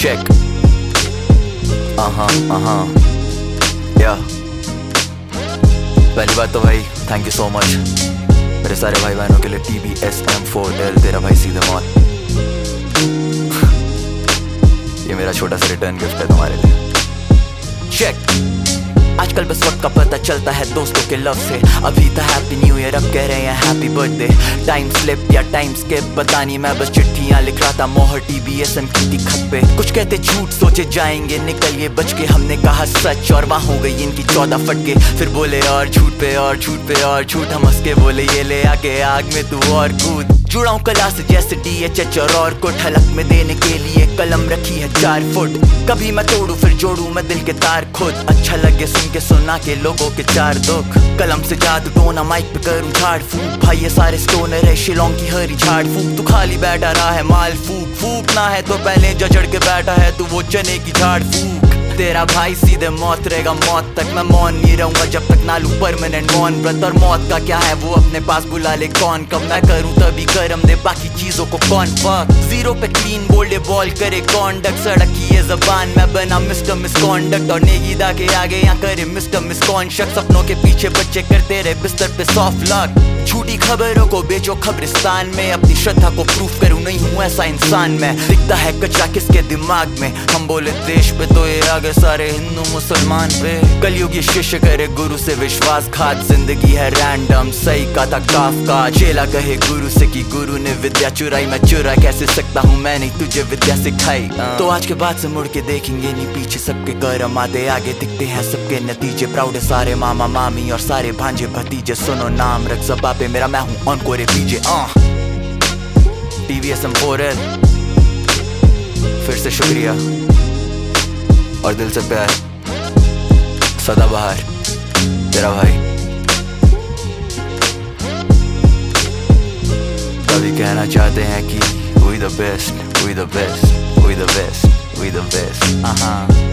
check. Yeah. पहली बात तो भाई थैंक यू सो मच मेरे सारे भाई बहनों के लिए। TBS M4L तेरा भाई सीधे मौत। ये मेरा छोटा सा रिटर्न गिफ्ट है तुम्हारे लिए। चेक। आजकल बस वक्त का पता चलता है दोस्तों के लव से। अभी था हैप्पी न्यू ईयर, अब कह रहे हैं हैप्पी बर्थडे। टाइम स्लिप या टाइम स्किप पता नहीं, मैं बस चिट्ठियां लिख रहा था मोहर TBS M की खत पे। कुछ कहते झूठ सोचे जाएंगे निकल ये बच के, हमने कहा सच और वहाँ हो गई इनकी 14 फटके। फिर बोले और झूठ पे और झूठ पे और झूठ, हम हंस के बोले ये ले आके आग में तू और कूद। जुड़ा हूँ कला से जैसे DHH और कुछ हलक में देने के लिए कलम रखी है 4 फुट। कभी मैं तोड़ू फिर जोड़ू मैं दिल के तार खुद, अच्छा लगे सुन के सुना के लोगों के 4 दुख। कलम से जादू टोना माइक पे करूँ झाड़ फूक, भाई ये सारे स्टोनर है शिलोंग की हरी झाड़ फूक। तू खाली बैठा रहा है माल फूक, फूकना है तो पहले जजड़ के बैठा है तू वो चने की झाड़ फूक। तेरा भाई सीधे मौत रहेगा मौत तक, मैं मौन नहीं रहूंगा जब तक ना लूं परमानेंट मौन व्रत। और मौत का क्या है वो अपने पास बुला ले कौन, कब मैं करूं तभी करम दे बाकी चीजों को कौन फक। जीरो पे क्लीन बोल्डे बॉल करे कॉन्डक्ट, सड़क की ये जबान मैं बना मिस्टर मिसकॉन्डक्ट। और नेगीदा के आगे यहाँ करे मिस्टर मिसकॉन्शक, सपनों के पीछे बच्चे करते रहे बिस्तर पे सॉफ्ट लक। झूठी खबरों को बेचो खबरिस्तान में, अपनी श्रद्धा को प्रूफ करूं नहीं हूँ ऐसा इंसान मैं। दिखता है कचरा किसके दिमाग में, हम बोले देश पे तो ये आगे सारे हिंदू मुसलमान पे। कलयुगी शिष्य करे गुरु से विश्वासघात, जिंदगी है रैंडम सही का था काफका। चेला कहे गुरु से कि गुरु ने विद्या चुराई, मैं चुरा कैसे सकता हूँ मैं नहीं तुझे विद्या सिखाई। तो आज के बाद से मुड़ के देखेंगे नहीं पीछे, सबके कर्म आते आगे दिखते हैं सबके नतीजे। प्राउड है सारे मामा मामी और सारे भांजे भतीजे, सुनो नाम रख जबा पे मेरा मैं हूँ ऑन कोरे पीजे। TBS M4L फिर से शुक्रिया और दिल से प्यार, सदाबहार तेरा भाई। कभी कहना चाहते हैं कि we the best, we the best, we the best, we the best।